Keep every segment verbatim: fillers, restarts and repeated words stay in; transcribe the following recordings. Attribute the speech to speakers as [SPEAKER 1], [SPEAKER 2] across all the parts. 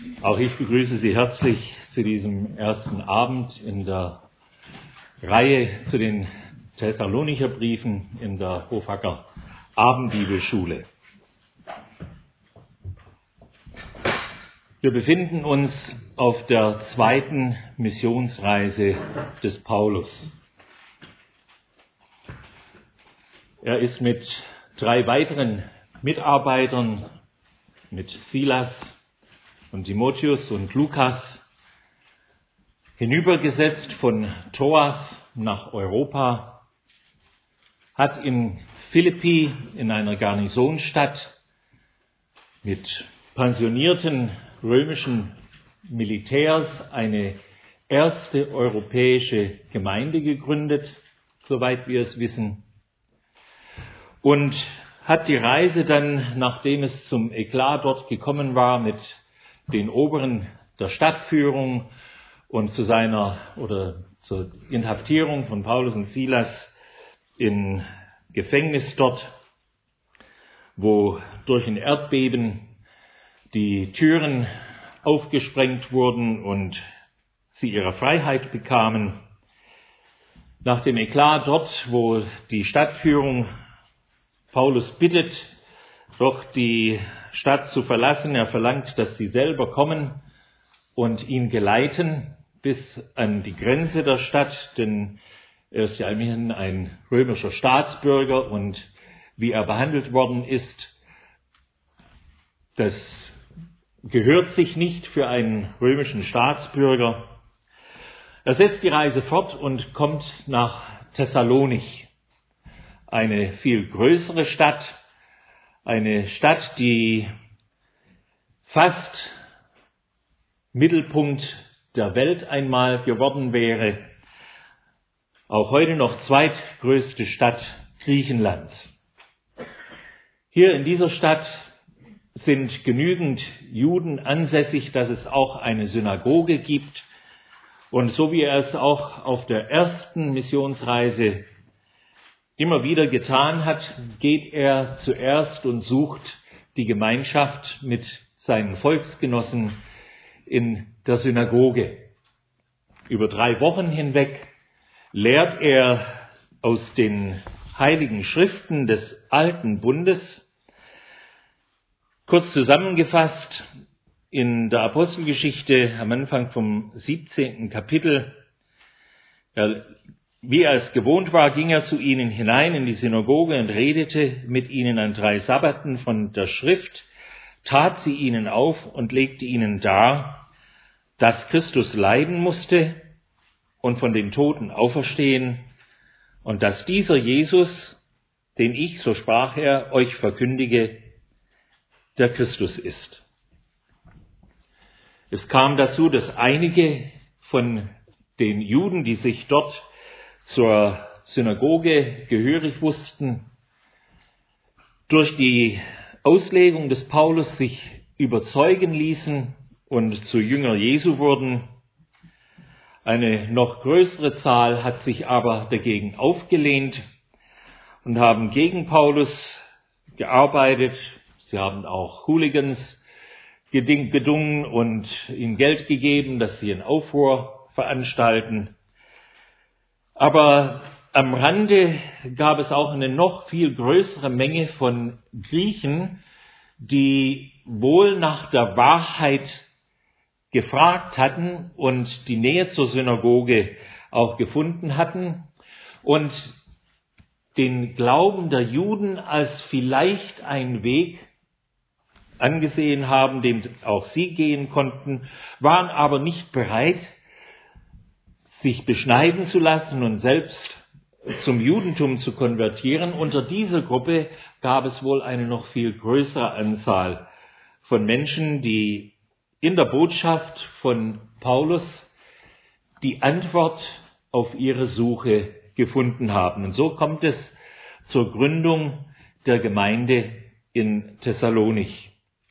[SPEAKER 1] Auch ich begrüße Sie herzlich zu diesem ersten Abend in der Reihe zu den Thessalonicher Briefen in der Hofacker Abendbibelschule. Wir befinden uns auf der zweiten Missionsreise des Paulus. Er ist mit drei weiteren Mitarbeitern, mit Silas und Timotheus und Lukas, hinübergesetzt von Troas nach Europa, hat in Philippi in einer Garnisonsstadt mit pensionierten römischen Militärs eine erste europäische Gemeinde gegründet, soweit wir es wissen, und hat die Reise dann, nachdem es zum Eklat dort gekommen war, mit den Oberen der Stadtführung und zu seiner oder zur Inhaftierung von Paulus und Silas im Gefängnis dort, wo durch ein Erdbeben die Türen aufgesprengt wurden und sie ihre Freiheit bekamen. Nach dem Eklat dort, wo die Stadtführung Paulus bittet, doch die Stadt zu verlassen. Er verlangt, dass sie selber kommen und ihn geleiten bis an die Grenze der Stadt, denn er ist ja immerhin ein römischer Staatsbürger und wie er behandelt worden ist, das gehört sich nicht für einen römischen Staatsbürger. Er setzt die Reise fort und kommt nach Thessalonich, eine viel größere Stadt, eine Stadt, die fast Mittelpunkt der Welt einmal geworden wäre, auch heute noch zweitgrößte Stadt Griechenlands. Hier in dieser Stadt sind genügend Juden ansässig, dass es auch eine Synagoge gibt. Und so wie er es auch auf der ersten Missionsreise immer wieder getan hat, geht er zuerst und sucht die Gemeinschaft mit seinen Volksgenossen in der Synagoge. Über drei Wochen hinweg lehrt er aus den heiligen Schriften des Alten Bundes. Kurz zusammengefasst, in der Apostelgeschichte am Anfang vom siebzehnten Kapitel, er Wie er es gewohnt war, ging er zu ihnen hinein in die Synagoge und redete mit ihnen an drei Sabbaten von der Schrift, tat sie ihnen auf und legte ihnen dar, dass Christus leiden musste und von den Toten auferstehen und dass dieser Jesus, den ich, so sprach er, euch verkündige, der Christus ist. Es kam dazu, dass einige von den Juden, die sich dort zur Synagoge gehörig wussten, durch die Auslegung des Paulus sich überzeugen ließen und zu Jünger Jesu wurden. Eine noch größere Zahl hat sich aber dagegen aufgelehnt und haben gegen Paulus gearbeitet. Sie haben auch Hooligans gedungen und ihm Geld gegeben, dass sie einen Aufruhr veranstalten. Aber am Rande gab es auch eine noch viel größere Menge von Griechen, die wohl nach der Wahrheit gefragt hatten und die Nähe zur Synagoge auch gefunden hatten und den Glauben der Juden als vielleicht ein Weg angesehen haben, den auch sie gehen konnten, waren aber nicht bereit, sich beschneiden zu lassen und selbst zum Judentum zu konvertieren. Unter dieser Gruppe gab es wohl eine noch viel größere Anzahl von Menschen, die in der Botschaft von Paulus die Antwort auf ihre Suche gefunden haben. Und so kommt es zur Gründung der Gemeinde in Thessalonich.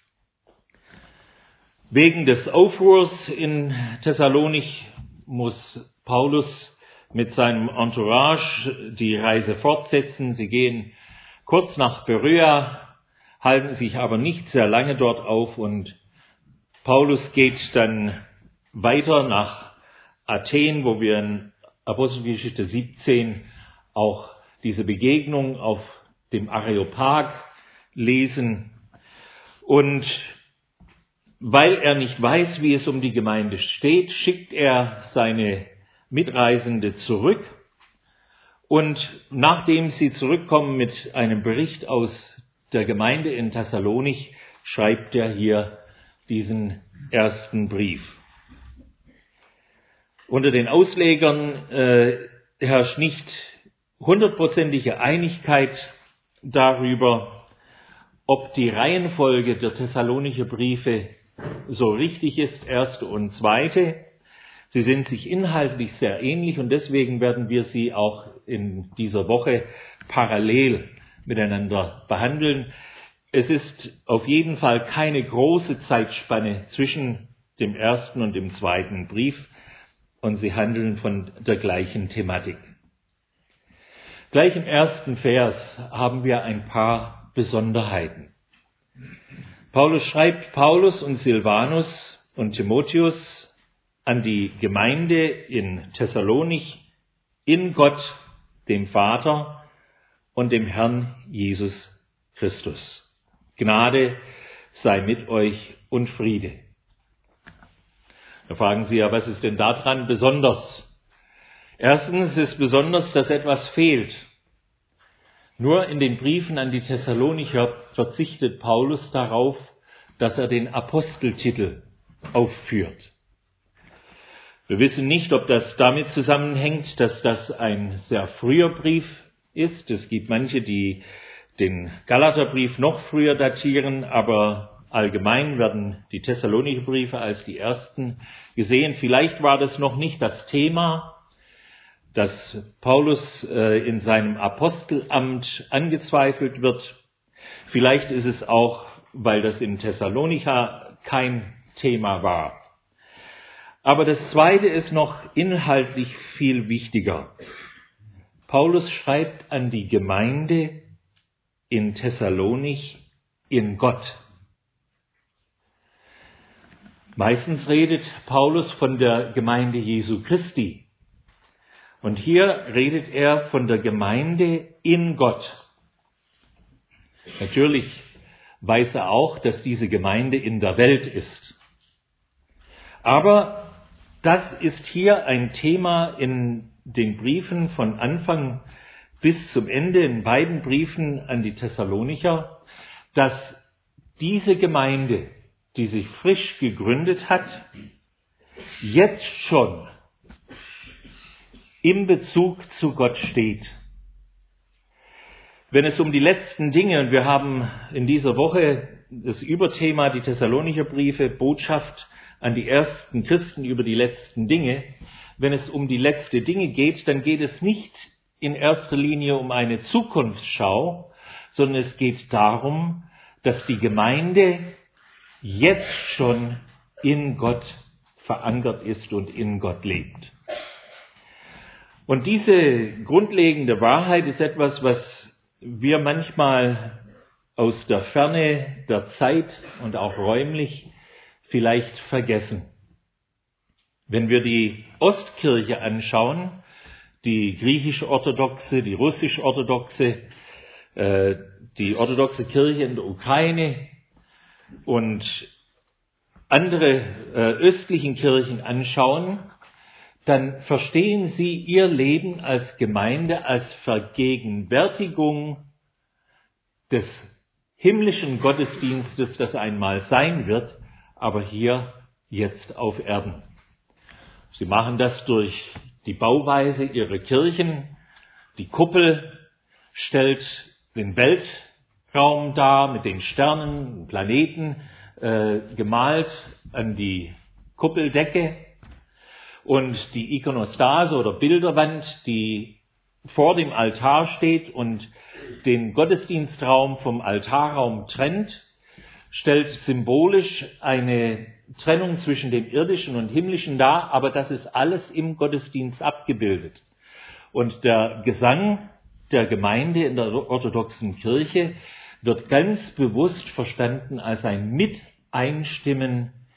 [SPEAKER 1] Wegen des Aufruhrs in Thessalonich muss Paulus mit seinem Entourage die Reise fortsetzen. Sie gehen kurz nach Beröa, halten sich aber nicht sehr lange dort auf und Paulus geht dann weiter nach Athen, wo wir in Apostelgeschichte siebzehn auch diese Begegnung auf dem Areopag lesen. Und weil er nicht weiß, wie es um die Gemeinde steht, schickt er seine Mitreisende zurück. Und nachdem sie zurückkommen mit einem Bericht aus der Gemeinde in Thessalonich, schreibt er hier diesen ersten Brief. Unter den Auslegern äh, herrscht nicht hundertprozentige Einigkeit darüber, ob die Reihenfolge der Thessalonicher Briefe so richtig ist, erste und zweite. Sie sind sich inhaltlich sehr ähnlich und deswegen werden wir sie auch in dieser Woche parallel miteinander behandeln. Es ist auf jeden Fall keine große Zeitspanne zwischen dem ersten und dem zweiten Brief und sie handeln von der gleichen Thematik. Gleich im ersten Vers haben wir ein paar Besonderheiten. Paulus schreibt: Paulus und Silvanus und Timotheus an die Gemeinde in Thessalonich in Gott, dem Vater und dem Herrn Jesus Christus. Gnade sei mit euch und Friede. Da fragen Sie ja, was ist denn daran besonders? Erstens ist besonders, dass etwas fehlt. Nur in den Briefen an die Thessalonicher verzichtet Paulus darauf, dass er den Aposteltitel aufführt. Wir wissen nicht, ob das damit zusammenhängt, dass das ein sehr früher Brief ist. Es gibt manche, die den Galaterbrief noch früher datieren, aber allgemein werden die Thessalonicher Briefe als die ersten gesehen. Vielleicht war das noch nicht das Thema, dass Paulus äh, in seinem Apostelamt angezweifelt wird. Vielleicht ist es auch, weil das in Thessalonika kein Thema war. Aber das Zweite ist noch inhaltlich viel wichtiger. Paulus schreibt an die Gemeinde in Thessalonich in Gott. Meistens redet Paulus von der Gemeinde Jesu Christi. Und hier redet er von der Gemeinde in Gott. Natürlich weiß er auch, dass diese Gemeinde in der Welt ist. Aber das ist hier ein Thema in den Briefen von Anfang bis zum Ende, in beiden Briefen an die Thessalonicher, dass diese Gemeinde, die sich frisch gegründet hat, jetzt schon im Bezug zu Gott steht. Wenn es um die letzten Dinge, und wir haben in dieser Woche das Überthema, die Thessalonicher Briefe, Botschaft an die ersten Christen über die letzten Dinge, wenn es um die letzten Dinge geht, dann geht es nicht in erster Linie um eine Zukunftsschau, sondern es geht darum, dass die Gemeinde jetzt schon in Gott verankert ist und in Gott lebt. Und diese grundlegende Wahrheit ist etwas, was wir manchmal aus der Ferne der Zeit und auch räumlich vielleicht vergessen. Wenn wir die Ostkirche anschauen, die griechisch-orthodoxe, die russisch-orthodoxe, äh, die orthodoxe Kirche in der Ukraine und andere äh, östlichen Kirchen anschauen, dann verstehen sie ihr Leben als Gemeinde als Vergegenwärtigung des himmlischen Gottesdienstes, das einmal sein wird, aber hier jetzt auf Erden. Sie machen das durch die Bauweise ihrer Kirchen. Die Kuppel stellt den Weltraum dar mit den Sternen, Planeten, äh, gemalt an die Kuppeldecke. Und die Ikonostase oder Bilderwand, die vor dem Altar steht und den Gottesdienstraum vom Altarraum trennt, stellt symbolisch eine Trennung zwischen dem Irdischen und Himmlischen dar, aber das ist alles im Gottesdienst abgebildet. Und der Gesang der Gemeinde in der orthodoxen Kirche wird ganz bewusst verstanden als ein Miteinstimmen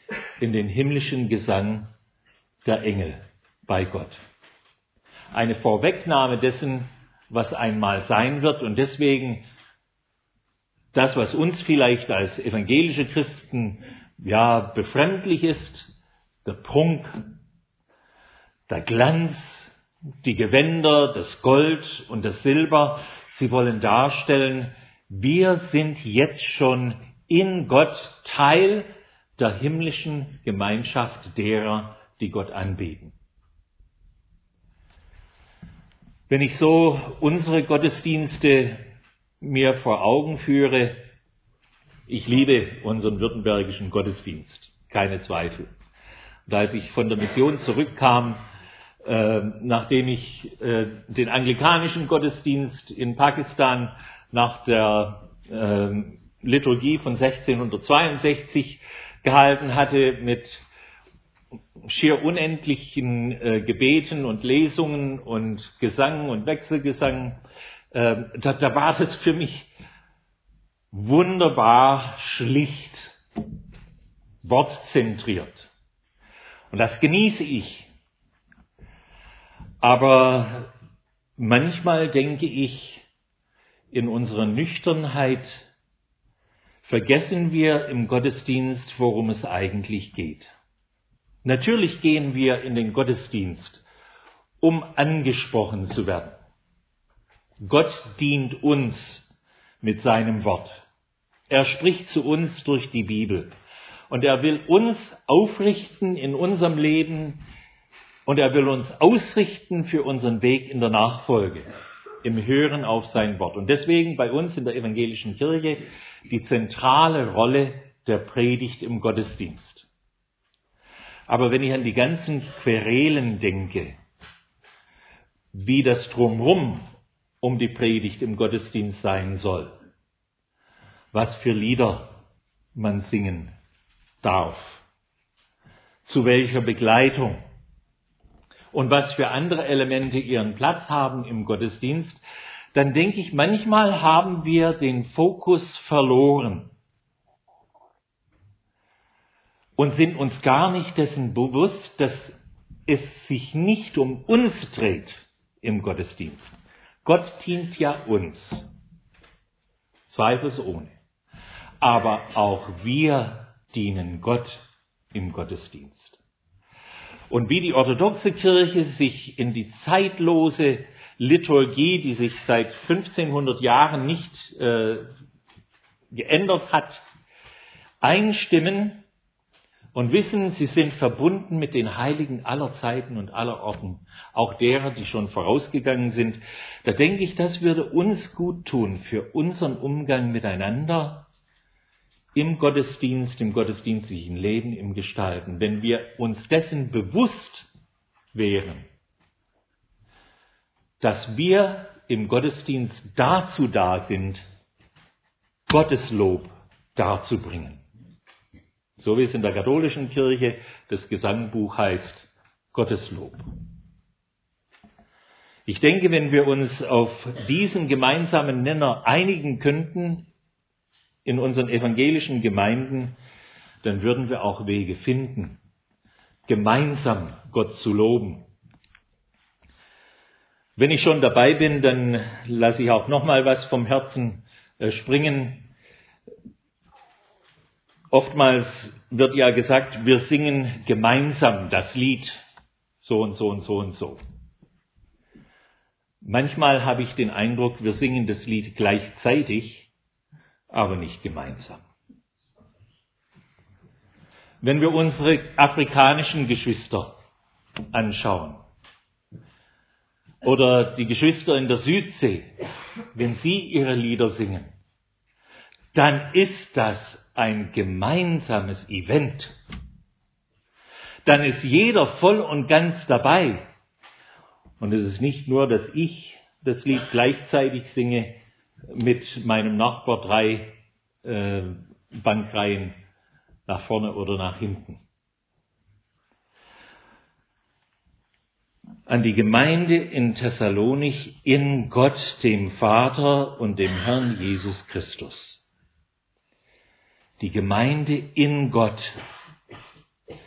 [SPEAKER 1] in den himmlischen Gesang der Engel bei Gott. Eine Vorwegnahme dessen, was einmal sein wird, und deswegen das, was uns vielleicht als evangelische Christen ja befremdlich ist, der Prunk, der Glanz, die Gewänder, das Gold und das Silber, sie wollen darstellen, wir sind jetzt schon in Gott Teil der himmlischen Gemeinschaft derer, die Gott anbeten. Wenn ich so unsere Gottesdienste mir vor Augen führe, ich liebe unseren württembergischen Gottesdienst, keine Zweifel. Und als ich von der Mission zurückkam, äh, nachdem ich äh, den anglikanischen Gottesdienst in Pakistan nach der äh, Liturgie von sechzehnhundertzweiundsechzig gehalten hatte, mit schier unendlichen äh, Gebeten und Lesungen und Gesang und Wechselgesang, äh, da, da war das für mich wunderbar schlicht, wortzentriert. Und das genieße ich. Aber manchmal denke ich, in unserer Nüchternheit vergessen wir im Gottesdienst, worum es eigentlich geht. Natürlich gehen wir in den Gottesdienst, um angesprochen zu werden. Gott dient uns mit seinem Wort. Er spricht zu uns durch die Bibel. Und er will uns aufrichten in unserem Leben und er will uns ausrichten für unseren Weg in der Nachfolge, im Hören auf sein Wort. Und deswegen bei uns in der evangelischen Kirche die zentrale Rolle der Predigt im Gottesdienst. Aber wenn ich an die ganzen Querelen denke, wie das Drumherum um die Predigt im Gottesdienst sein soll, was für Lieder man singen darf, zu welcher Begleitung und was für andere Elemente ihren Platz haben im Gottesdienst, dann denke ich, manchmal haben wir den Fokus verloren und sind uns gar nicht dessen bewusst, dass es sich nicht um uns dreht im Gottesdienst. Gott dient ja uns, zweifelsohne. Aber auch wir dienen Gott im Gottesdienst. Und wie die orthodoxe Kirche sich in die zeitlose Liturgie, die sich seit fünfzehnhundert Jahren nicht äh, geändert hat, einstimmen und wissen, sie sind verbunden mit den Heiligen aller Zeiten und aller Orten, auch derer, die schon vorausgegangen sind, da denke ich, das würde uns gut tun für unseren Umgang miteinander im Gottesdienst, im gottesdienstlichen Leben, im Gestalten, wenn wir uns dessen bewusst wären, dass wir im Gottesdienst dazu da sind, Gottes Lob darzubringen. So wie es in der katholischen Kirche das Gesangbuch heißt, Gottes Lob. Ich denke, wenn wir uns auf diesen gemeinsamen Nenner einigen könnten in unseren evangelischen Gemeinden, dann würden wir auch Wege finden, gemeinsam Gott zu loben. Wenn ich schon dabei bin, dann lasse ich auch noch mal was vom Herzen springen. Oftmals wird ja gesagt, wir singen gemeinsam das Lied so und so und so und so. Manchmal habe ich den Eindruck, wir singen das Lied gleichzeitig, aber nicht gemeinsam. Wenn wir unsere afrikanischen Geschwister anschauen oder die Geschwister in der Südsee, wenn sie ihre Lieder singen, dann ist das ein gemeinsames Event. Dann ist jeder voll und ganz dabei. Und es ist nicht nur, dass ich das Lied gleichzeitig singe mit meinem Nachbar drei äh, Bankreihen nach vorne oder nach hinten. An die Gemeinde in Thessalonich in Gott, dem Vater und dem Herrn Jesus Christus. Die Gemeinde in Gott.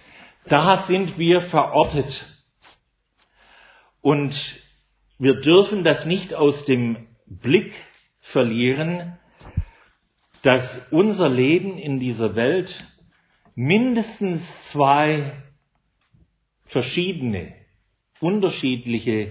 [SPEAKER 1] Da sind wir verortet. Und wir dürfen das nicht aus dem Blick verlieren, dass unser Leben in dieser Welt mindestens zwei verschiedene, unterschiedliche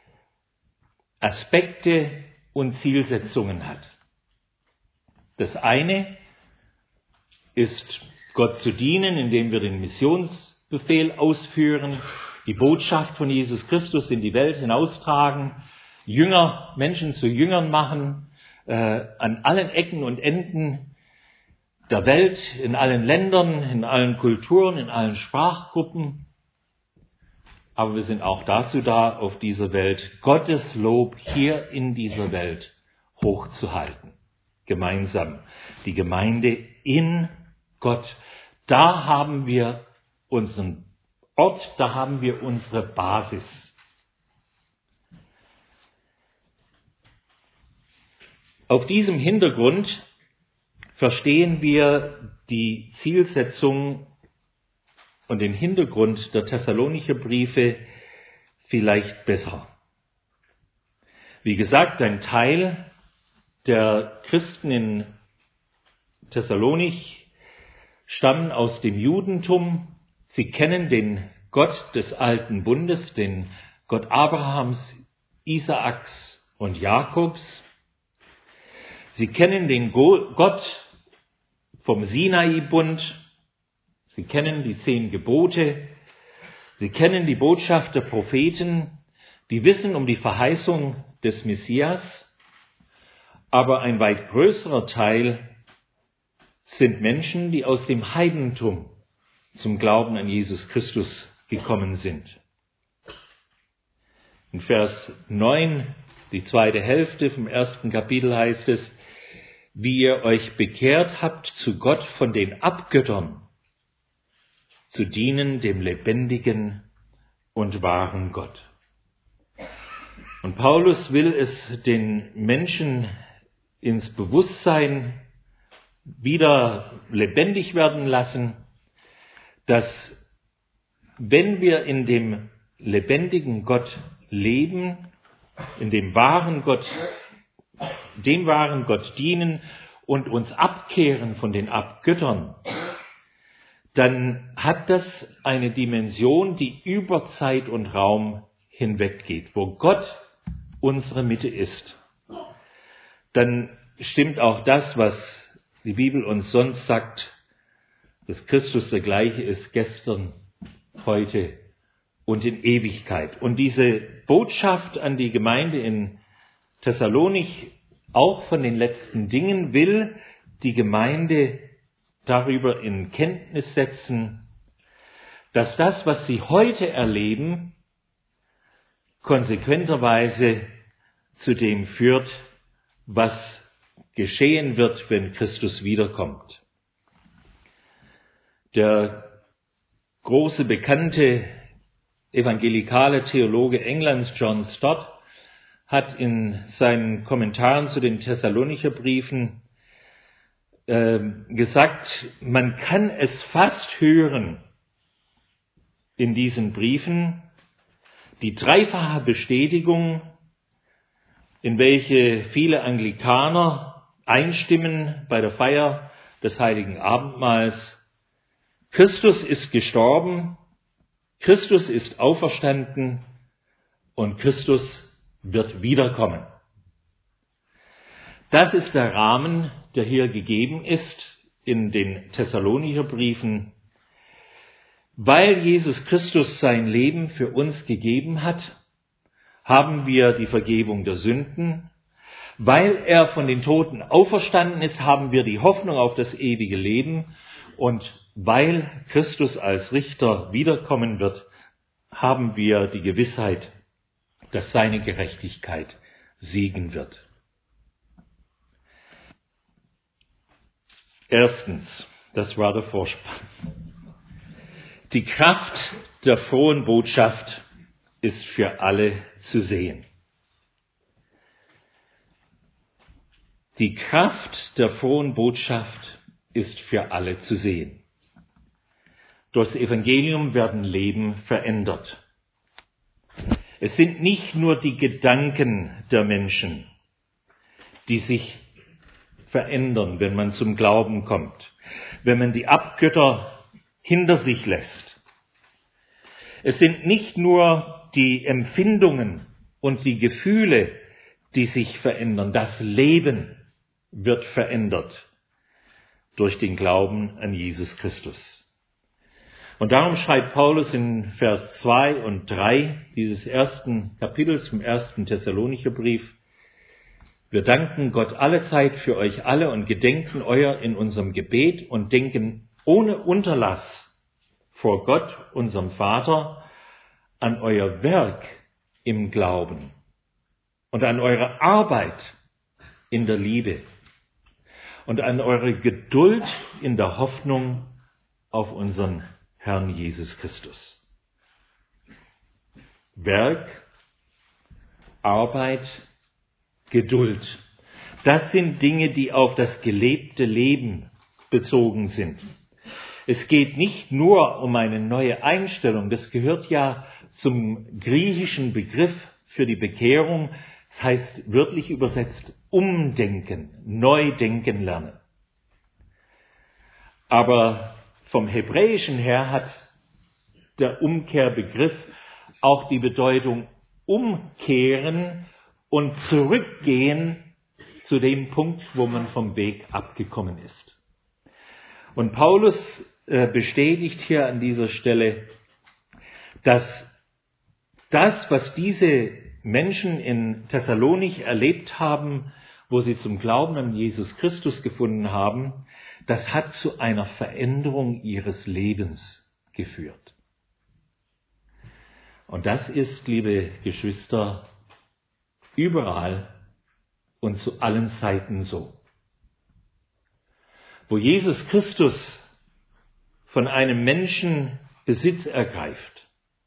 [SPEAKER 1] Aspekte und Zielsetzungen hat. Das eine ist, Gott zu dienen, indem wir den Missionsbefehl ausführen, die Botschaft von Jesus Christus in die Welt hinaustragen, Jünger, Menschen zu Jüngern machen, äh, an allen Ecken und Enden der Welt, in allen Ländern, in allen Kulturen, in allen Sprachgruppen. Aber wir sind auch dazu da, auf dieser Welt Gottes Lob hier in dieser Welt hochzuhalten. Gemeinsam. Die Gemeinde in Gott. Da haben wir unseren Ort, da haben wir unsere Basis. Auf diesem Hintergrund verstehen wir die Zielsetzung und den Hintergrund der Thessalonicher Briefe vielleicht besser. Wie gesagt, ein Teil der Christen in Thessalonich stammen aus dem Judentum. Sie kennen den Gott des alten Bundes, den Gott Abrahams, Isaaks und Jakobs. Sie kennen den Gott vom Sinai-Bund. Sie kennen die zehn Gebote. Sie kennen die Botschaft der Propheten. Die wissen um die Verheißung des Messias. Aber ein weit größerer Teil sind Menschen, die aus dem Heidentum zum Glauben an Jesus Christus gekommen sind. In Vers neun, die zweite Hälfte vom ersten Kapitel heißt es, wie ihr euch bekehrt habt zu Gott von den Abgöttern, zu dienen dem lebendigen und wahren Gott. Und Paulus will es den Menschen ins Bewusstsein wieder lebendig werden lassen, dass wenn wir in dem lebendigen Gott leben, in dem wahren Gott, dem wahren Gott dienen und uns abkehren von den Abgöttern, dann hat das eine Dimension, die über Zeit und Raum hinweggeht, wo Gott unsere Mitte ist. Dann stimmt auch das, was die Bibel uns sonst sagt, dass Christus der gleiche ist gestern, heute und in Ewigkeit. Und diese Botschaft an die Gemeinde in Thessalonich, auch von den letzten Dingen, will die Gemeinde darüber in Kenntnis setzen, dass das, was sie heute erleben, konsequenterweise zu dem führt, was geschehen wird, wenn Christus wiederkommt. Der große, bekannte evangelikale Theologe Englands, John Stott, hat in seinen Kommentaren zu den Thessalonicher Briefen äh, gesagt, man kann es fast hören in diesen Briefen, die dreifache Bestätigung, in welche viele Anglikaner einstimmen bei der Feier des Heiligen Abendmahls. Christus ist gestorben, Christus ist auferstanden und Christus wird wiederkommen. Das ist der Rahmen, der hier gegeben ist in den Thessalonicher Briefen. Weil Jesus Christus sein Leben für uns gegeben hat, haben wir die Vergebung der Sünden. Weil er von den Toten auferstanden ist, haben wir die Hoffnung auf das ewige Leben. Und weil Christus als Richter wiederkommen wird, haben wir die Gewissheit, dass seine Gerechtigkeit siegen wird. Erstens, das war der Vorspann. Die Kraft der frohen Botschaft ist für alle zu sehen. Die Kraft der frohen Botschaft ist für alle zu sehen. Durchs Evangelium werden Leben verändert. Es sind nicht nur die Gedanken der Menschen, die sich verändern, wenn man zum Glauben kommt, wenn man die Abgötter hinter sich lässt. Es sind nicht nur die Empfindungen und die Gefühle, die sich verändern. Das Leben wird verändert durch den Glauben an Jesus Christus. Und darum schreibt Paulus in Vers zwei und drei dieses ersten Kapitels vom ersten Thessalonicher Brief: Wir danken Gott allezeit für euch alle und gedenken euer in unserem Gebet und denken ohne Unterlass vor Gott, unserem Vater, an euer Werk im Glauben und an eure Arbeit in der Liebe und an eure Geduld in der Hoffnung auf unseren Herrn Jesus Christus. Werk, Arbeit, Geduld. Das sind Dinge, die auf das gelebte Leben bezogen sind. Es geht nicht nur um eine neue Einstellung. Das gehört ja zum griechischen Begriff für die Bekehrung. Das heißt wörtlich übersetzt umdenken, neu denken lernen. Aber vom Hebräischen her hat der Umkehrbegriff auch die Bedeutung umkehren und zurückgehen zu dem Punkt, wo man vom Weg abgekommen ist. Und Paulus äh, bestätigt hier an dieser Stelle, dass das, was diese Menschen in Thessalonich erlebt haben, wo sie zum Glauben an Jesus Christus gefunden haben, das hat zu einer Veränderung ihres Lebens geführt. Und das ist, liebe Geschwister, überall und zu allen Zeiten so. Wo Jesus Christus von einem Menschen Besitz ergreift,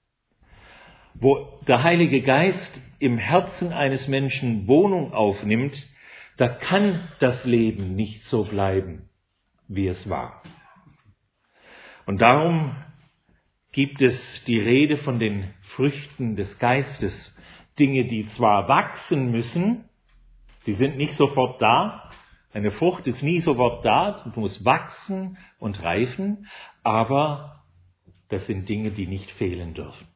[SPEAKER 1] wo der Heilige Geist im Herzen eines Menschen Wohnung aufnimmt, da kann das Leben nicht so bleiben, wie es war. Und darum gibt es die Rede von den Früchten des Geistes, Dinge, die zwar wachsen müssen, die sind nicht sofort da, eine Frucht ist nie sofort da, die muss wachsen und reifen, aber das sind Dinge, die nicht fehlen dürfen.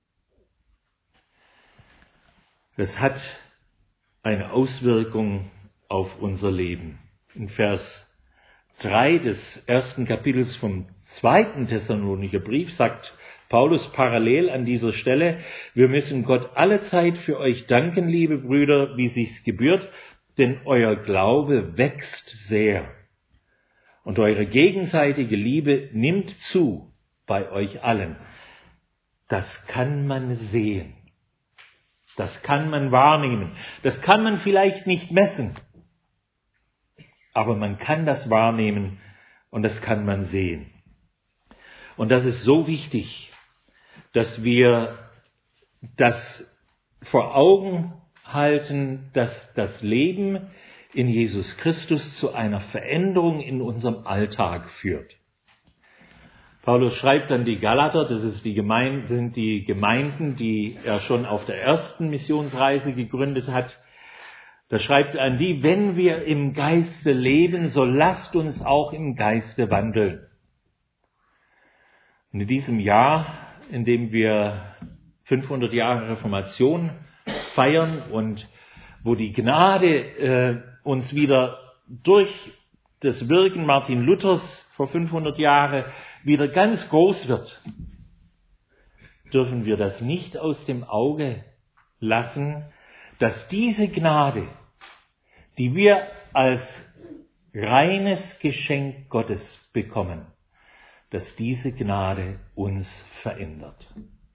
[SPEAKER 1] Das hat eine Auswirkung auf unser Leben. In Vers drei des ersten Kapitels vom zweiten Thessalonicher Brief sagt Paulus parallel an dieser Stelle: Wir müssen Gott allezeit für euch danken, liebe Brüder, wie sich's gebührt, denn euer Glaube wächst sehr und eure gegenseitige Liebe nimmt zu bei euch allen. Das kann man sehen. Das kann man wahrnehmen. Das kann man vielleicht nicht messen. Aber man kann das wahrnehmen und das kann man sehen. Und das ist so wichtig, dass wir das vor Augen halten, dass das Leben in Jesus Christus zu einer Veränderung in unserem Alltag führt. Paulus schreibt an die Galater, das ist die Gemeinde, sind die Gemeinden, die er schon auf der ersten Missionsreise gegründet hat. Da schreibt er an die: Wenn wir im Geiste leben, so lasst uns auch im Geiste wandeln. Und in diesem Jahr, in dem wir fünfhundert Jahre Reformation feiern und wo die Gnade äh, uns wieder durch das Wirken Martin Luthers vor fünfhundert Jahren wieder ganz groß wird, dürfen wir das nicht aus dem Auge lassen, dass diese Gnade, die wir als reines Geschenk Gottes bekommen, dass diese Gnade uns verändert.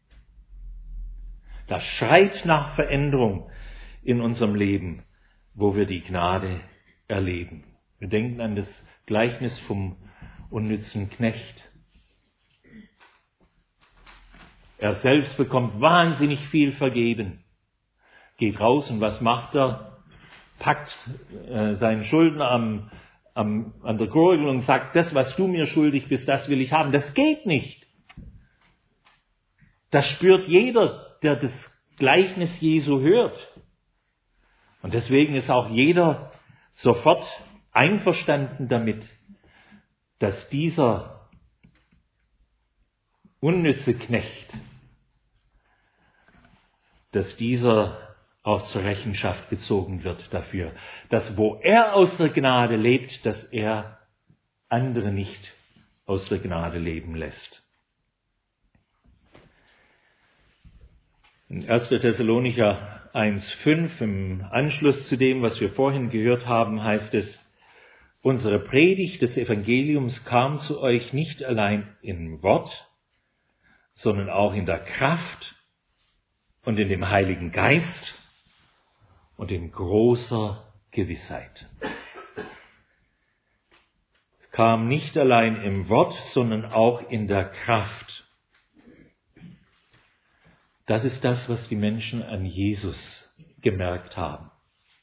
[SPEAKER 1] Das schreit nach Veränderung in unserem Leben, wo wir die Gnade erleben. Wir denken an das Gleichnis vom unnützen Knecht. Er selbst bekommt wahnsinnig viel vergeben, geht raus und was macht er? Packt äh, seinen Schuldner am, am, an der Gurgel und sagt: Das, was du mir schuldig bist, das will ich haben. Das geht nicht. Das spürt jeder, der das Gleichnis Jesu hört. Und deswegen ist auch jeder sofort einverstanden damit, dass dieser unnütze Knecht, dass dieser auch zur Rechenschaft gezogen wird dafür, dass wo er aus der Gnade lebt, dass er andere nicht aus der Gnade leben lässt. In erster Thessalonicher eins fünf, im Anschluss zu dem, was wir vorhin gehört haben, heißt es, unsere Predigt des Evangeliums kam zu euch nicht allein im Wort, sondern auch in der Kraft und in dem Heiligen Geist und in großer Gewissheit. Es kam nicht allein im Wort, sondern auch in der Kraft. Das ist das, was die Menschen an Jesus gemerkt haben.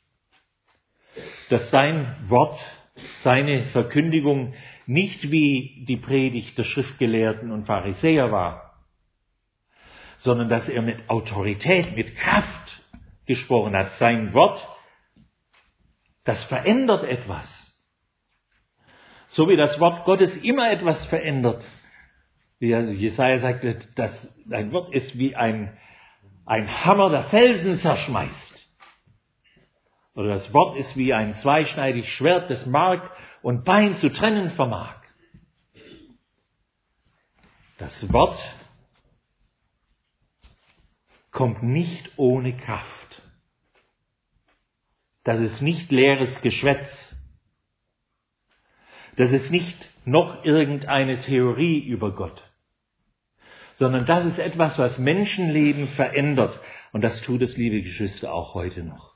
[SPEAKER 1] Dass sein Wort, seine Verkündigung nicht wie die Predigt der Schriftgelehrten und Pharisäer war, sondern dass er mit Autorität, mit Kraft gesprochen hat. Sein Wort, das verändert etwas. So wie das Wort Gottes immer etwas verändert. Wie Jesaja sagte, dass ein Wort ist wie ein, ein Hammer, der Felsen zerschmeißt. Oder das Wort ist wie ein zweischneidiges Schwert, das Mark und Bein zu trennen vermag. Das Wort kommt nicht ohne Kraft. Das ist nicht leeres Geschwätz. Das ist nicht noch irgendeine Theorie über Gott, sondern das ist etwas, was Menschenleben verändert. Und das tut es, liebe Geschwister, auch heute noch.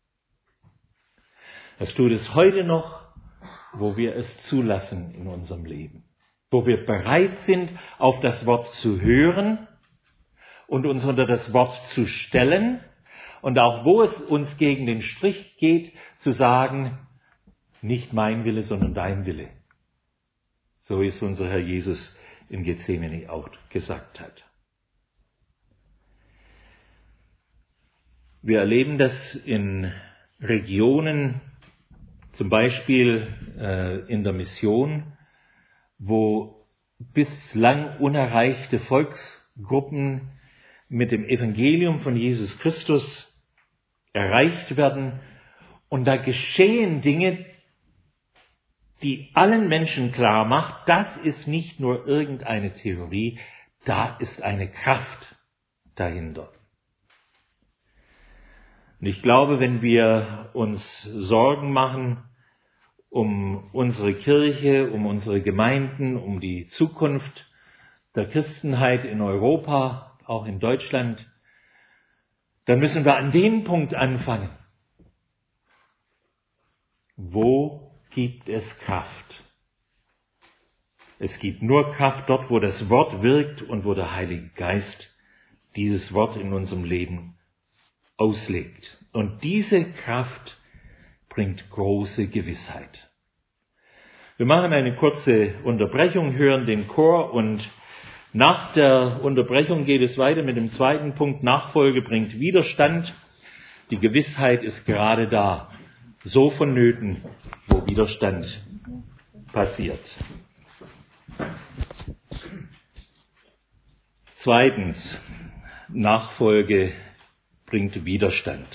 [SPEAKER 1] Das tut es heute noch, wo wir es zulassen in unserem Leben. Wo wir bereit sind, auf das Wort zu hören und uns unter das Wort zu stellen. Und auch wo es uns gegen den Strich geht, zu sagen, nicht mein Wille, sondern dein Wille. So wie es unser Herr Jesus in Gethsemane auch gesagt hat. Wir erleben das in Regionen, zum Beispiel äh, in der Mission, wo bislang unerreichte Volksgruppen mit dem Evangelium von Jesus Christus erreicht werden. Und da geschehen Dinge, die allen Menschen klar macht, das ist nicht nur irgendeine Theorie, da ist eine Kraft dahinter. Und ich glaube, wenn wir uns Sorgen machen um unsere Kirche, um unsere Gemeinden, um die Zukunft der Christenheit in Europa, auch in Deutschland, dann müssen wir an dem Punkt anfangen. Wo gibt es Kraft? Es gibt nur Kraft dort, wo das Wort wirkt und wo der Heilige Geist dieses Wort in unserem Leben auslegt. Und diese Kraft bringt große Gewissheit. Wir machen eine kurze Unterbrechung, hören den Chor und nach der Unterbrechung geht es weiter mit dem zweiten Punkt. Nachfolge bringt Widerstand. Die Gewissheit ist gerade da. So vonnöten, wo Widerstand passiert. Zweitens, Nachfolge bringt Widerstand.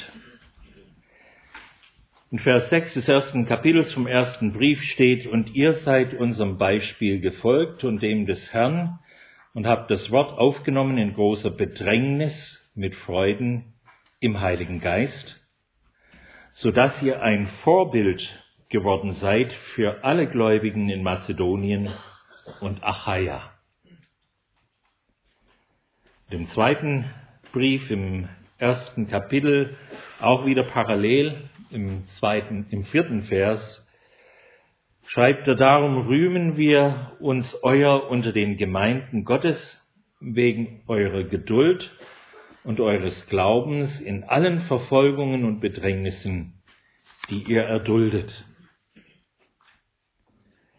[SPEAKER 1] In Vers sechs des ersten Kapitels vom ersten Brief steht, und ihr seid unserem Beispiel gefolgt und dem des Herrn und habt das Wort aufgenommen in großer Bedrängnis mit Freuden im Heiligen Geist, so dass ihr ein Vorbild geworden seid für alle Gläubigen in Mazedonien und Achaia. Im zweiten Brief, im ersten Kapitel, auch wieder parallel, im zweiten, im vierten Vers, schreibt er, darum rühmen wir uns euer unter den Gemeinden Gottes wegen eurer Geduld und eures Glaubens in allen Verfolgungen und Bedrängnissen, die ihr erduldet.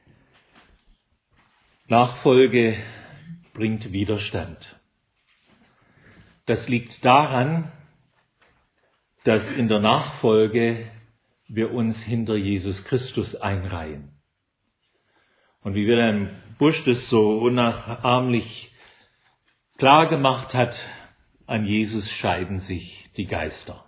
[SPEAKER 1] Nachfolge bringt Widerstand. Das liegt daran, dass in der Nachfolge wir uns hinter Jesus Christus einreihen. Und wie Wilhelm Busch das so unnachahmlich klar gemacht hat, an Jesus scheiden sich die Geister.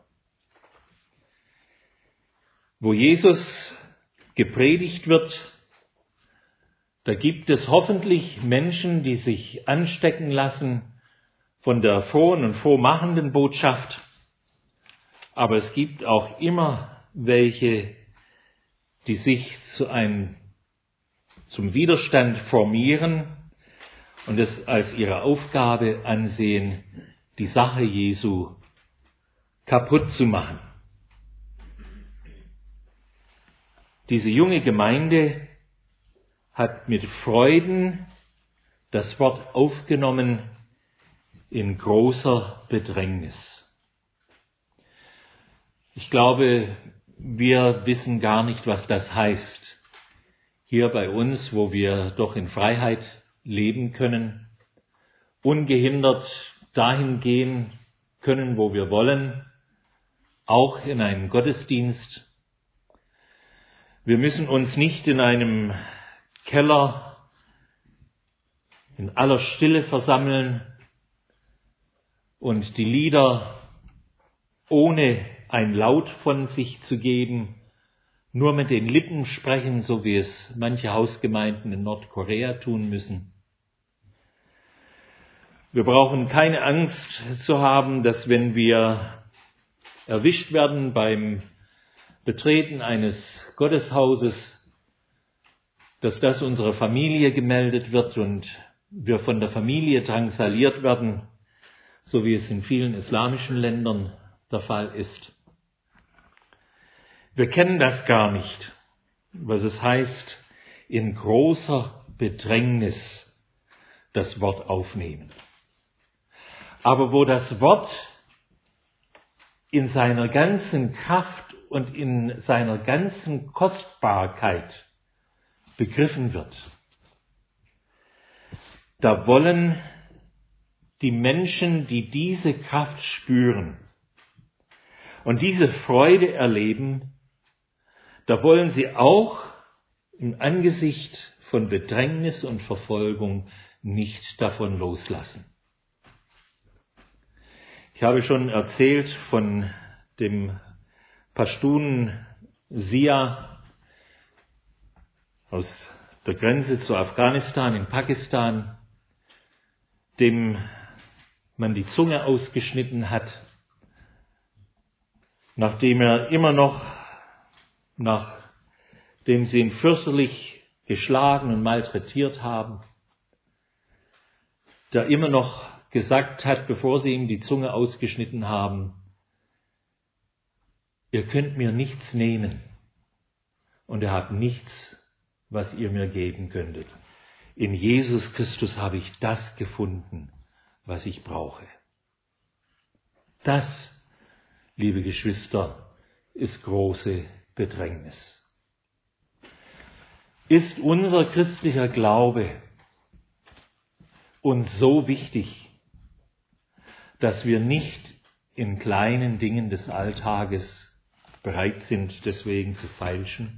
[SPEAKER 1] Wo Jesus gepredigt wird, da gibt es hoffentlich Menschen, die sich anstecken lassen von der frohen und frohmachenden Botschaft. Aber es gibt auch immer welche, die sich zu einem, zum Widerstand formieren und es als ihre Aufgabe ansehen, die Sache Jesu kaputt zu machen. Diese junge Gemeinde hat mit Freuden das Wort aufgenommen in großer Bedrängnis. Ich glaube, wir wissen gar nicht, was das heißt. Hier bei uns, wo wir doch in Freiheit leben können, ungehindert dahin gehen können, wo wir wollen, auch in einen Gottesdienst. Wir müssen uns nicht in einem Keller in aller Stille versammeln und die Lieder ohne ein Laut von sich zu geben, nur mit den Lippen sprechen, so wie es manche Hausgemeinden in Nordkorea tun müssen. Wir brauchen keine Angst zu haben, dass wenn wir erwischt werden beim Betreten eines Gotteshauses, dass das unserer Familie gemeldet wird und wir von der Familie drangsaliert werden, so wie es in vielen islamischen Ländern der Fall ist. Wir kennen das gar nicht, was es heißt, in großer Bedrängnis das Wort aufnehmen. Aber wo das Wort in seiner ganzen Kraft und in seiner ganzen Kostbarkeit begriffen wird, da wollen die Menschen, die diese Kraft spüren und diese Freude erleben, da wollen sie auch im Angesicht von Bedrängnis und Verfolgung nicht davon loslassen. Ich habe schon erzählt von dem Pashtun Sia aus der Grenze zu Afghanistan in Pakistan, dem man die Zunge ausgeschnitten hat, nachdem er immer noch, nachdem sie ihn fürchterlich geschlagen und malträtiert haben, der immer noch gesagt hat, bevor sie ihm die Zunge ausgeschnitten haben, ihr könnt mir nichts nehmen und ihr habt nichts, was ihr mir geben könntet. In Jesus Christus habe ich das gefunden, was ich brauche. Das, liebe Geschwister, ist große Bedrängnis. Ist unser christlicher Glaube uns so wichtig, dass wir nicht in kleinen Dingen des Alltages bereit sind, deswegen zu feilschen?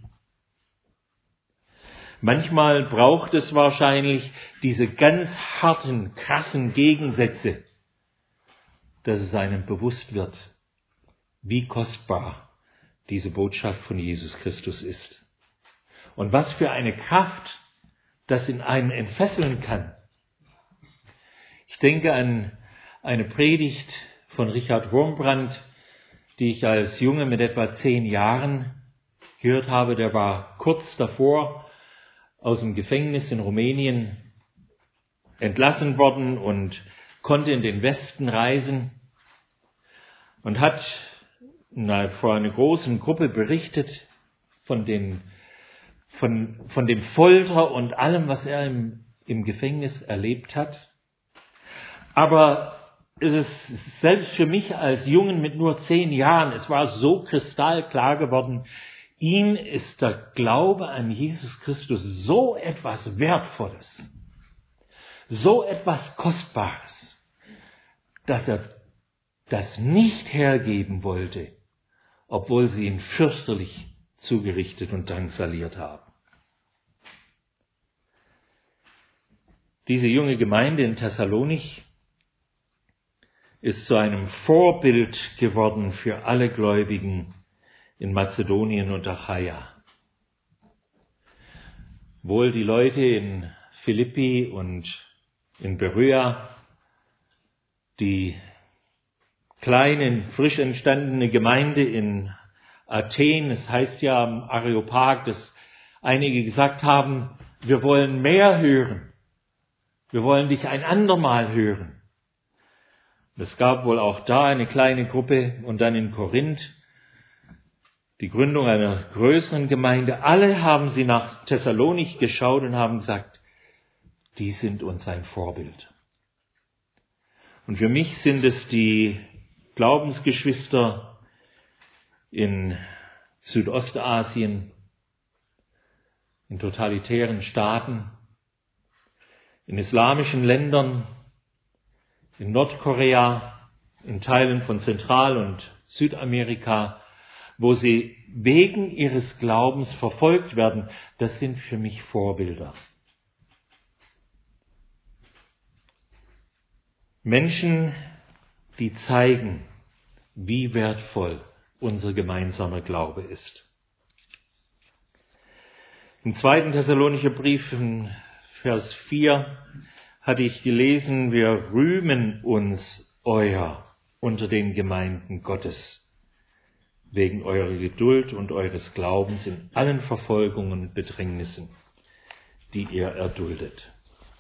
[SPEAKER 1] Manchmal braucht es wahrscheinlich diese ganz harten, krassen Gegensätze, dass es einem bewusst wird, wie kostbar diese Botschaft von Jesus Christus ist. Und was für eine Kraft das in einem entfesseln kann. Ich denke an eine Predigt von Richard Wurmbrand, die ich als Junge mit etwa zehn Jahren gehört habe. Der war kurz davor aus dem Gefängnis in Rumänien entlassen worden und konnte in den Westen reisen und hat na, vor einer großen Gruppe berichtet von, den, von, von dem Folter und allem, was er im, im Gefängnis erlebt hat. Aber es ist selbst für mich als Jungen mit nur zehn Jahren, es war so kristallklar geworden, ihm ist der Glaube an Jesus Christus so etwas Wertvolles, so etwas Kostbares, dass er das nicht hergeben wollte, obwohl sie ihn fürchterlich zugerichtet und drangsaliert haben. Diese junge Gemeinde in Thessalonich ist zu einem Vorbild geworden für alle Gläubigen in Mazedonien und Achaia. Wohl die Leute in Philippi und in Beröa, die kleine, frisch entstandene Gemeinde in Athen, es heißt ja am Areopag, dass einige gesagt haben, wir wollen mehr hören, wir wollen dich ein andermal hören. Es gab wohl auch da eine kleine Gruppe und dann in Korinth die Gründung einer größeren Gemeinde. Alle haben sie nach Thessalonich geschaut und haben gesagt, die sind uns ein Vorbild. Und für mich sind es die Glaubensgeschwister in Südostasien, in totalitären Staaten, in islamischen Ländern, in Nordkorea, in Teilen von Zentral- und Südamerika, wo sie wegen ihres Glaubens verfolgt werden. Das sind für mich Vorbilder. Menschen, die zeigen, wie wertvoll unser gemeinsamer Glaube ist. Im zweiten Thessalonicher Brief, in Vers vier, hatte ich gelesen, wir rühmen uns euer unter den Gemeinden Gottes, wegen eurer Geduld und eures Glaubens in allen Verfolgungen und Bedrängnissen, die ihr erduldet.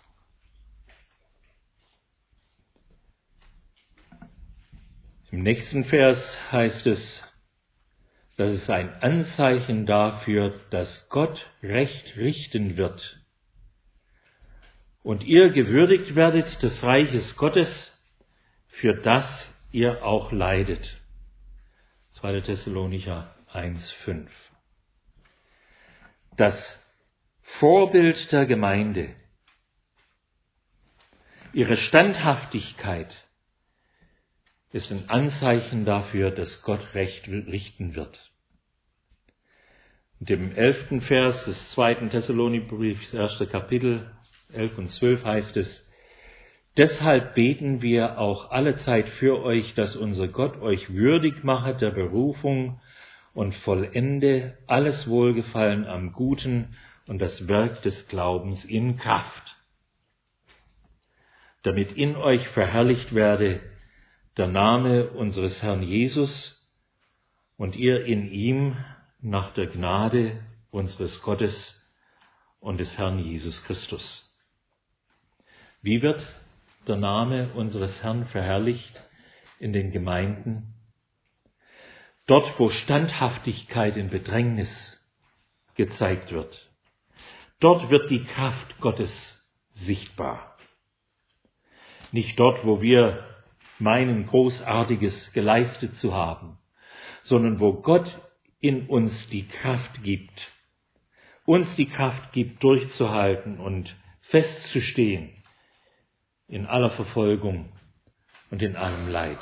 [SPEAKER 1] Im nächsten Vers heißt es, dass es ein Anzeichen dafür, dass Gott Recht richten wird und ihr gewürdigt werdet des Reiches Gottes, für das ihr auch leidet. zweiter Thessalonicher eins, fünf. Das Vorbild der Gemeinde, ihre Standhaftigkeit, ist ein Anzeichen dafür, dass Gott Recht richten wird. Und im elften Vers des zweiten Thessalonicherbriefs, erster Kapitel, elf und zwölf heißt es, deshalb beten wir auch allezeit für euch, dass unser Gott euch würdig mache der Berufung und vollende alles Wohlgefallen am Guten und das Werk des Glaubens in Kraft, damit in euch verherrlicht werde der Name unseres Herrn Jesus und ihr in ihm nach der Gnade unseres Gottes und des Herrn Jesus Christus. Wie wird der Name unseres Herrn verherrlicht in den Gemeinden? Dort, wo Standhaftigkeit in Bedrängnis gezeigt wird. Dort wird die Kraft Gottes sichtbar. Nicht dort, wo wir meinen, Großartiges geleistet zu haben, sondern wo Gott in uns die Kraft gibt, uns die Kraft gibt, durchzuhalten und festzustehen in aller Verfolgung und in allem Leid.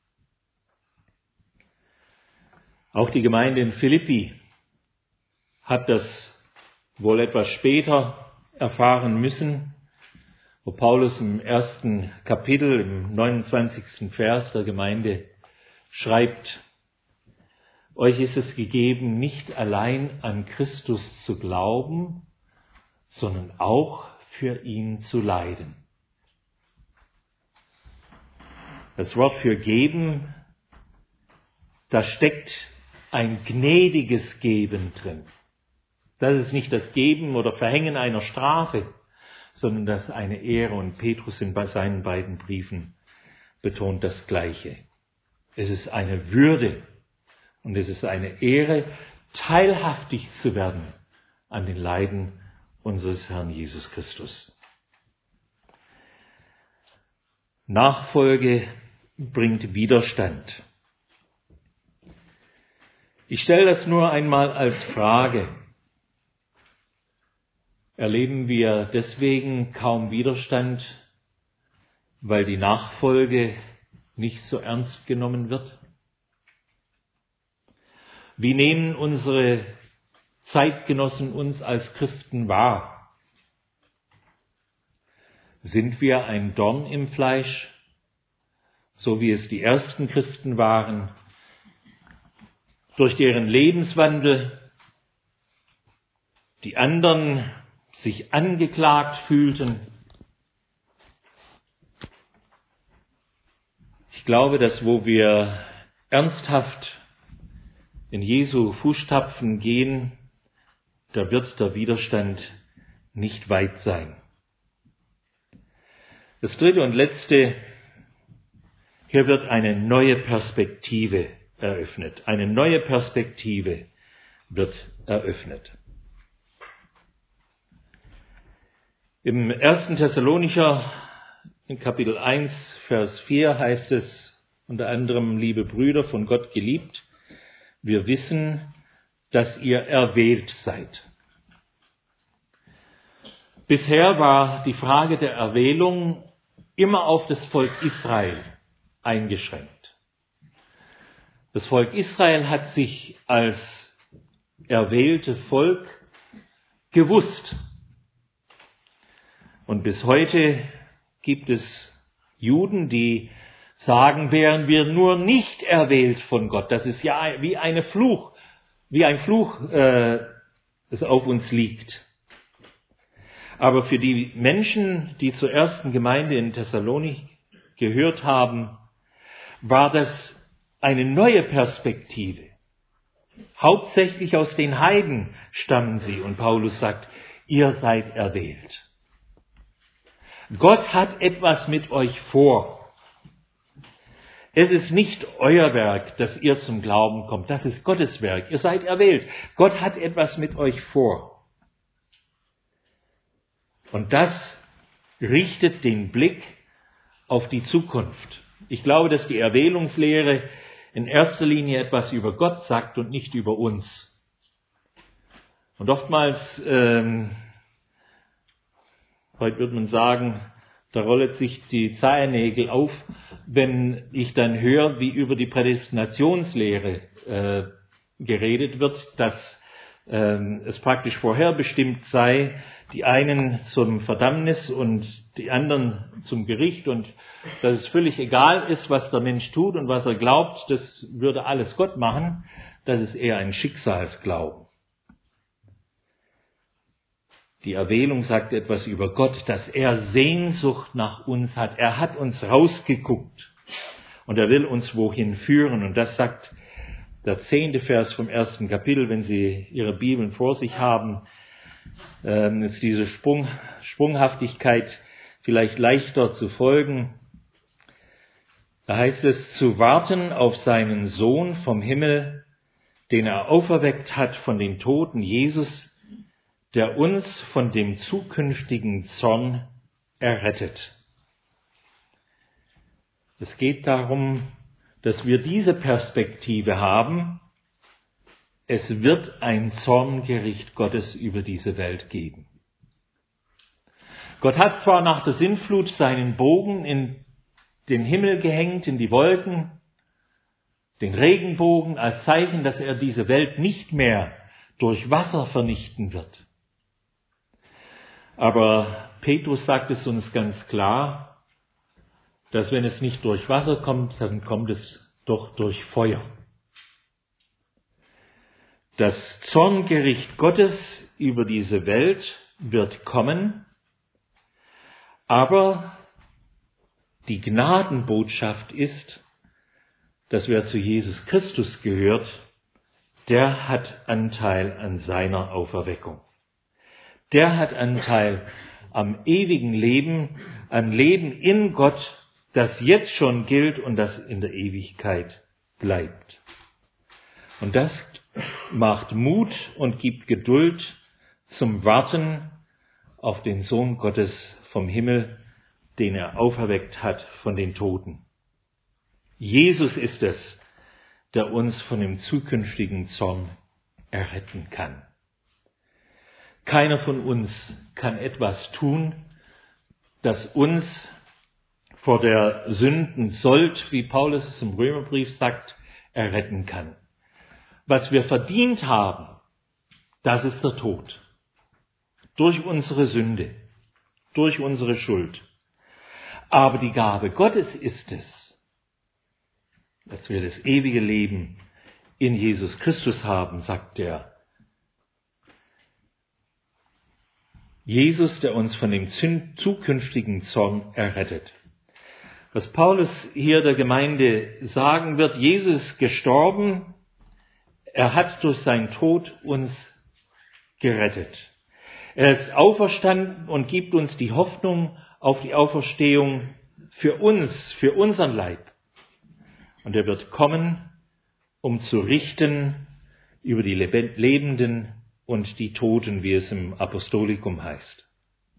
[SPEAKER 1] Auch die Gemeinde in Philippi hat das wohl etwas später erfahren müssen, wo Paulus im ersten Kapitel, im neunundzwanzigsten Vers der Gemeinde schreibt, euch ist es gegeben, nicht allein an Christus zu glauben, sondern auch für ihn zu leiden. Das Wort für geben, da steckt ein gnädiges Geben drin. Das ist nicht das Geben oder Verhängen einer Strafe, sondern das ist eine Ehre, und Petrus in seinen beiden Briefen betont das Gleiche. Es ist eine Würde und es ist eine Ehre, teilhaftig zu werden an den Leiden unseres Herrn Jesus Christus. Nachfolge bringt Widerstand. Ich stelle das nur einmal als Frage. Erleben wir deswegen kaum Widerstand, weil die Nachfolge nicht so ernst genommen wird? Wie nehmen unsere Zeitgenossen uns als Christen wahr? Sind wir ein Dorn im Fleisch, so wie es die ersten Christen waren, durch deren Lebenswandel die anderen sich angeklagt fühlten? Ich glaube, dass wo wir ernsthaft in Jesu Fußstapfen gehen, da wird der Widerstand nicht weit sein. Das dritte und letzte, hier wird eine neue Perspektive eröffnet. Eine neue Perspektive wird eröffnet. Im ersten Thessalonicher, in Kapitel eins, Vers vier heißt es unter anderem, liebe Brüder, von Gott geliebt, wir wissen, dass ihr erwählt seid. Bisher war die Frage der Erwählung immer auf das Volk Israel eingeschränkt. Das Volk Israel hat sich als erwählte Volk gewusst. Und bis heute gibt es Juden, die sagen, wären wir nur nicht erwählt von Gott. Das ist ja wie eine Fluch, wie ein Fluch, äh, das auf uns liegt. Aber für die Menschen, die zur ersten Gemeinde in Thessalonik gehört haben, war das eine neue Perspektive. Hauptsächlich aus den Heiden stammen sie und Paulus sagt, ihr seid erwählt. Gott hat etwas mit euch vor. Es ist nicht euer Werk, dass ihr zum Glauben kommt. Das ist Gottes Werk. Ihr seid erwählt. Gott hat etwas mit euch vor. Und das richtet den Blick auf die Zukunft. Ich glaube, dass die Erwählungslehre in erster Linie etwas über Gott sagt und nicht über uns. Und oftmals, ähm, heute würde man sagen, da rollen sich die Zehennägel auf, wenn ich dann höre, wie über die Prädestinationslehre äh, geredet wird, dass ähm, es praktisch vorherbestimmt sei, die einen zum Verdammnis und die anderen zum Gericht und dass es völlig egal ist, was der Mensch tut und was er glaubt, das würde alles Gott machen, das ist eher ein Schicksalsglauben. Die Erwählung sagt etwas über Gott, dass er Sehnsucht nach uns hat. Er hat uns rausgeguckt und er will uns wohin führen. Und das sagt der zehnte Vers vom ersten Kapitel, wenn Sie Ihre Bibeln vor sich haben, ähm, ist diese Sprung, Sprunghaftigkeit vielleicht leichter zu folgen. Da heißt es, zu warten auf seinen Sohn vom Himmel, den er auferweckt hat von den Toten, Jesus, der uns von dem zukünftigen Zorn errettet. Es geht darum, dass wir diese Perspektive haben. Es wird ein Zorngericht Gottes über diese Welt geben. Gott hat zwar nach der Sintflut seinen Bogen in den Himmel gehängt, in die Wolken, den Regenbogen als Zeichen, dass er diese Welt nicht mehr durch Wasser vernichten wird. Aber Petrus sagt es uns ganz klar, dass wenn es nicht durch Wasser kommt, dann kommt es doch durch Feuer. Das Zorngericht Gottes über diese Welt wird kommen, aber die Gnadenbotschaft ist, dass wer zu Jesus Christus gehört, der hat Anteil an seiner Auferweckung. Der hat Anteil am ewigen Leben, an Leben in Gott, das jetzt schon gilt und das in der Ewigkeit bleibt. Und das macht Mut und gibt Geduld zum Warten auf den Sohn Gottes vom Himmel, den er auferweckt hat von den Toten. Jesus ist es, der uns von dem zukünftigen Zorn erretten kann. Keiner von uns kann etwas tun, das uns vor der Sündensold, wie Paulus es im Römerbrief sagt, erretten kann. Was wir verdient haben, das ist der Tod. Durch unsere Sünde, durch unsere Schuld. Aber die Gabe Gottes ist es, dass wir das ewige Leben in Jesus Christus haben, sagt er. Jesus, der uns von dem zukünftigen Zorn errettet. Was Paulus hier der Gemeinde sagen wird, Jesus ist gestorben, er hat durch seinen Tod uns gerettet. Er ist auferstanden und gibt uns die Hoffnung auf die Auferstehung für uns, für unseren Leib. Und er wird kommen, um zu richten über die Lebenden und die Toten, wie es im Apostolikum heißt.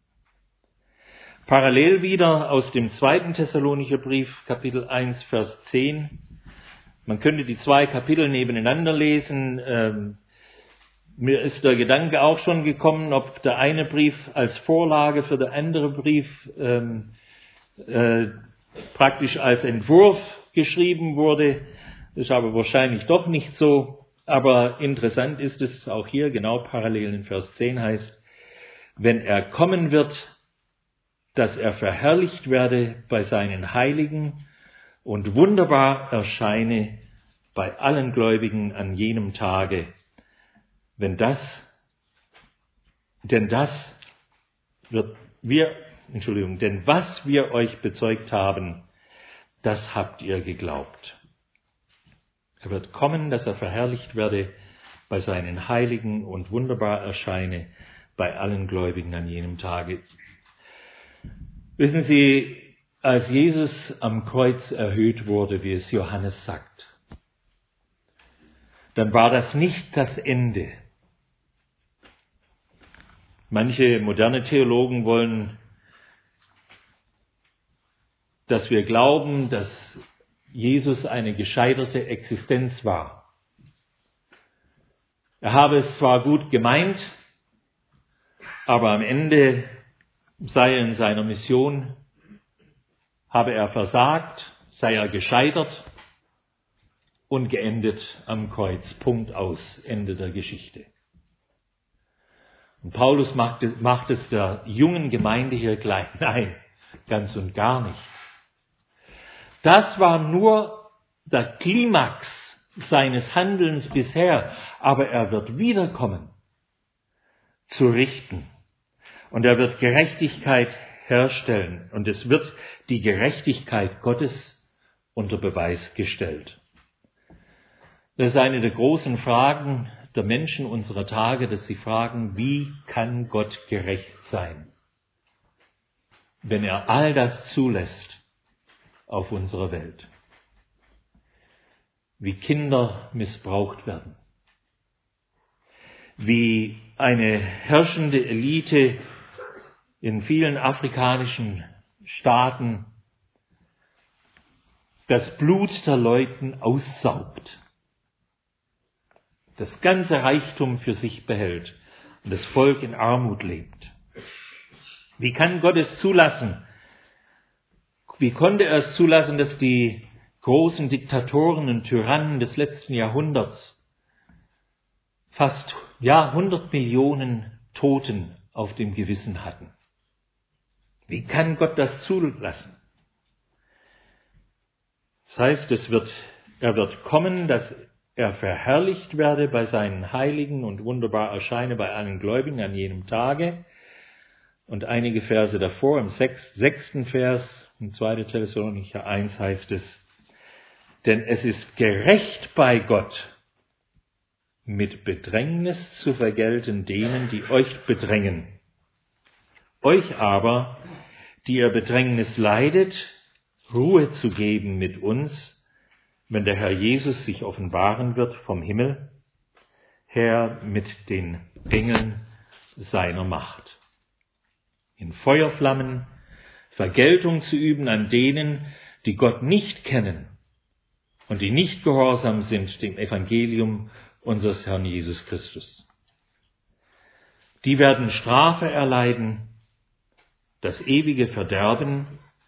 [SPEAKER 1] Parallel wieder aus dem zweiten Thessalonicher Brief, Kapitel eins, Vers zehn. Man könnte die zwei Kapitel nebeneinander lesen. Ähm, mir ist der Gedanke auch schon gekommen, ob der eine Brief als Vorlage für den anderen Brief ähm, äh, praktisch als Entwurf geschrieben wurde. Das ist aber wahrscheinlich doch nicht so. Aber interessant ist es auch hier, genau parallel in Vers zehn heißt, wenn er kommen wird, dass er verherrlicht werde bei seinen Heiligen und wunderbar erscheine bei allen Gläubigen an jenem Tage. Wenn das, denn das wird wir, Entschuldigung, denn was wir euch bezeugt haben, das habt ihr geglaubt. Er wird kommen, dass er verherrlicht werde bei seinen Heiligen und wunderbar erscheine bei allen Gläubigen an jenem Tage. Wissen Sie, als Jesus am Kreuz erhöht wurde, wie es Johannes sagt, dann war das nicht das Ende. Manche moderne Theologen wollen, dass wir glauben, dass Jesus eine gescheiterte Existenz war. Er habe es zwar gut gemeint, aber am Ende sei er in seiner Mission, habe er versagt, sei er gescheitert und geendet am Kreuz. Punkt aus, Ende der Geschichte. Und Paulus macht es, macht es der jungen Gemeinde hier klein. Nein, ganz und gar nicht. Das war nur der Klimax seines Handelns bisher, aber er wird wiederkommen, zu richten. Und er wird Gerechtigkeit herstellen. Und es wird die Gerechtigkeit Gottes unter Beweis gestellt. Das ist eine der großen Fragen der Menschen unserer Tage, dass sie fragen, wie kann Gott gerecht sein, wenn er all das zulässt auf unserer Welt? Wie Kinder missbraucht werden, wie eine herrschende Elite in vielen afrikanischen Staaten das Blut der Leuten aussaugt, das ganze Reichtum für sich behält und das Volk in Armut lebt. Wie kann Gott es zulassen? Wie konnte er es zulassen, dass die großen Diktatoren und Tyrannen des letzten Jahrhunderts fast ja hundert Millionen Toten auf dem Gewissen hatten? Wie kann Gott das zulassen? Das heißt, es wird, er wird kommen, dass er verherrlicht werde bei seinen Heiligen und wunderbar erscheine bei allen Gläubigen an jenem Tage. Und einige Verse davor, im sechs, sechsten Vers, im zweiten Thessalonicher eins heißt es, denn es ist gerecht bei Gott, mit Bedrängnis zu vergelten denen, die euch bedrängen. Euch aber, die ihr Bedrängnis leidet, Ruhe zu geben mit uns, wenn der Herr Jesus sich offenbaren wird vom Himmel her mit den Engeln seiner Macht. In Feuerflammen Vergeltung zu üben an denen, die Gott nicht kennen und die nicht gehorsam sind dem Evangelium unseres Herrn Jesus Christus. Die werden Strafe erleiden, das ewige Verderben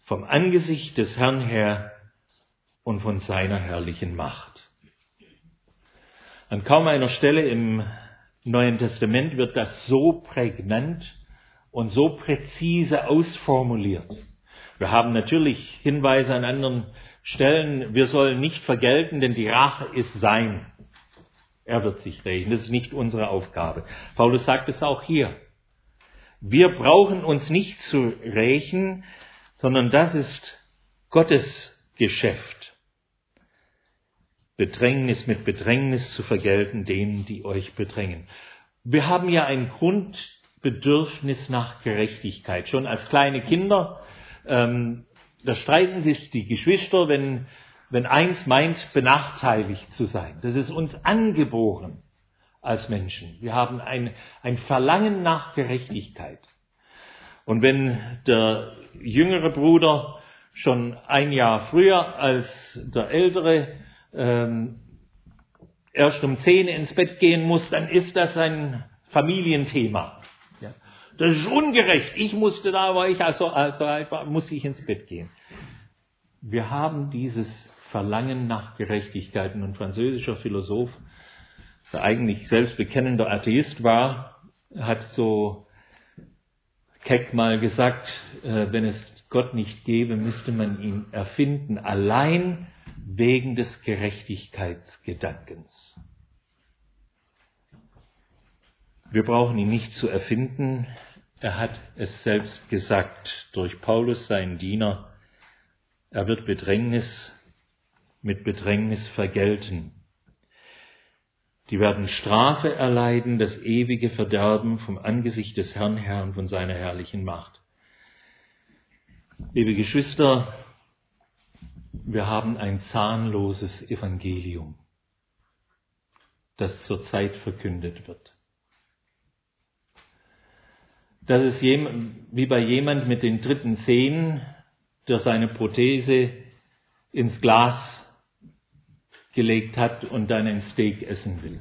[SPEAKER 1] vom Angesicht des Herrn her und von seiner herrlichen Macht. An kaum einer Stelle im Neuen Testament wird das so prägnant und so präzise ausformuliert. Wir haben natürlich Hinweise an anderen Stellen, wir sollen nicht vergelten, denn die Rache ist sein. Er wird sich rächen, das ist nicht unsere Aufgabe. Paulus sagt es auch hier. Wir brauchen uns nicht zu rächen, sondern das ist Gottes Geschäft. Bedrängnis mit Bedrängnis zu vergelten denen, die euch bedrängen. Wir haben ja ein Grundbedürfnis nach Gerechtigkeit. Schon als kleine Kinder, ähm, da streiten sich die Geschwister, wenn, wenn eins meint, benachteiligt zu sein. Das ist uns angeboren als Menschen. Wir haben ein, ein Verlangen nach Gerechtigkeit. Und wenn der jüngere Bruder schon ein Jahr früher als der ältere ähm, erst um zehn ins Bett gehen muss, dann ist das ein Familienthema. Ja. Das ist ungerecht. Ich musste da, war ich also, also einfach, muss ich ins Bett gehen. Wir haben dieses Verlangen nach Gerechtigkeit. Und ein französischer Philosoph, der eigentlich selbstbekennender Atheist war, hat so keck mal gesagt, äh, wenn es Gott nicht gäbe, müsste man ihn erfinden, allein wegen des Gerechtigkeitsgedankens. Wir brauchen ihn nicht zu erfinden, er hat es selbst gesagt durch Paulus, seinen Diener, er wird Bedrängnis mit Bedrängnis vergelten. Die werden Strafe erleiden, das ewige Verderben vom Angesicht des Herrn her und von seiner herrlichen Macht. Liebe Geschwister, wir haben ein zahnloses Evangelium, das zurzeit verkündet wird. Das ist wie bei jemand mit den dritten Zehen, der seine Prothese ins Glas gelegt hat und dann ein Steak essen will.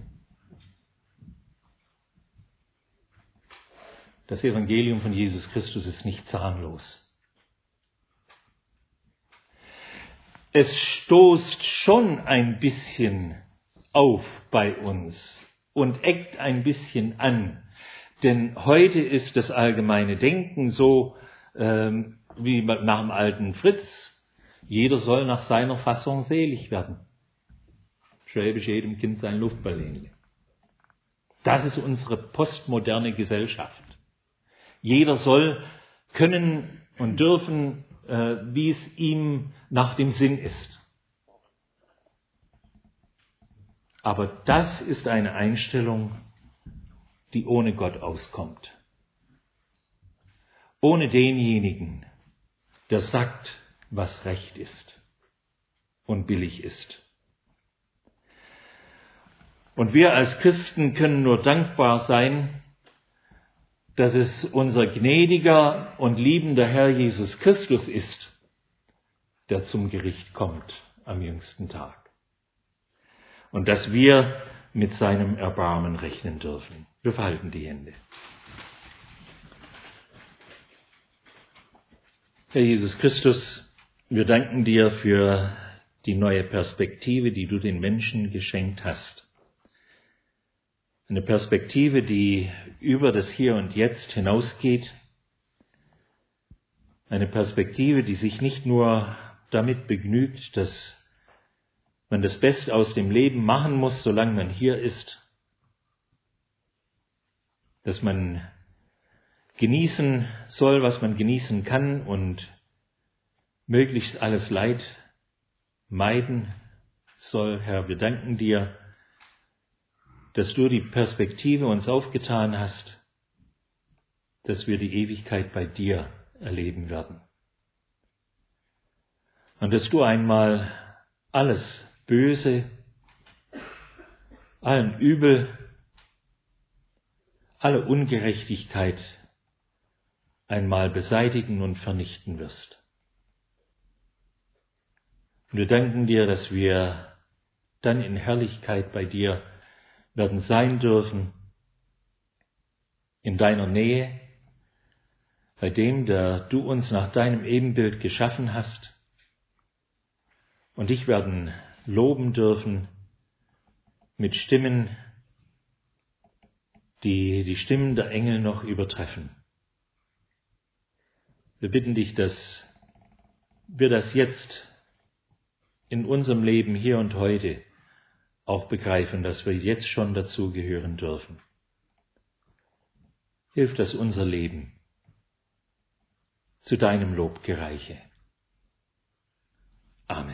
[SPEAKER 1] Das Evangelium von Jesus Christus ist nicht zahnlos. Es stoßt schon ein bisschen auf bei uns und eckt ein bisschen an. Denn heute ist das allgemeine Denken so ähm, wie nach dem alten Fritz. Jeder soll nach seiner Fassung selig werden. Schwäbisch jedem Kind sein Luftballon. Das ist unsere postmoderne Gesellschaft. Jeder soll können und dürfen, äh, wie es ihm nach dem Sinn ist. Aber das ist eine Einstellung, die ohne Gott auskommt. Ohne denjenigen, der sagt, was recht ist und billig ist. Und wir als Christen können nur dankbar sein, dass es unser gnädiger und liebender Herr Jesus Christus ist, der zum Gericht kommt am jüngsten Tag. Und dass wir mit seinem Erbarmen rechnen dürfen. Wir falten die Hände. Herr Jesus Christus, wir danken dir für die neue Perspektive, die du den Menschen geschenkt hast. Eine Perspektive, die über das Hier und Jetzt hinausgeht. Eine Perspektive, die sich nicht nur damit begnügt, dass man das Beste aus dem Leben machen muss, solange man hier ist. Dass man genießen soll, was man genießen kann und möglichst alles Leid meiden soll. Herr, wir danken dir, dass du die Perspektive uns aufgetan hast, dass wir die Ewigkeit bei dir erleben werden. Und dass du einmal alles Böse, allen Übel, alle Ungerechtigkeit einmal beseitigen und vernichten wirst. Und wir danken dir, dass wir dann in Herrlichkeit bei dir werden sein dürfen, in deiner Nähe, bei dem, der du uns nach deinem Ebenbild geschaffen hast. Und dich werden loben dürfen mit Stimmen, die die Stimmen der Engel noch übertreffen. Wir bitten dich, dass wir das jetzt in unserem Leben hier und heute auch begreifen, dass wir jetzt schon dazugehören dürfen. Hilf, dass unser Leben zu deinem Lob gereiche. Amen.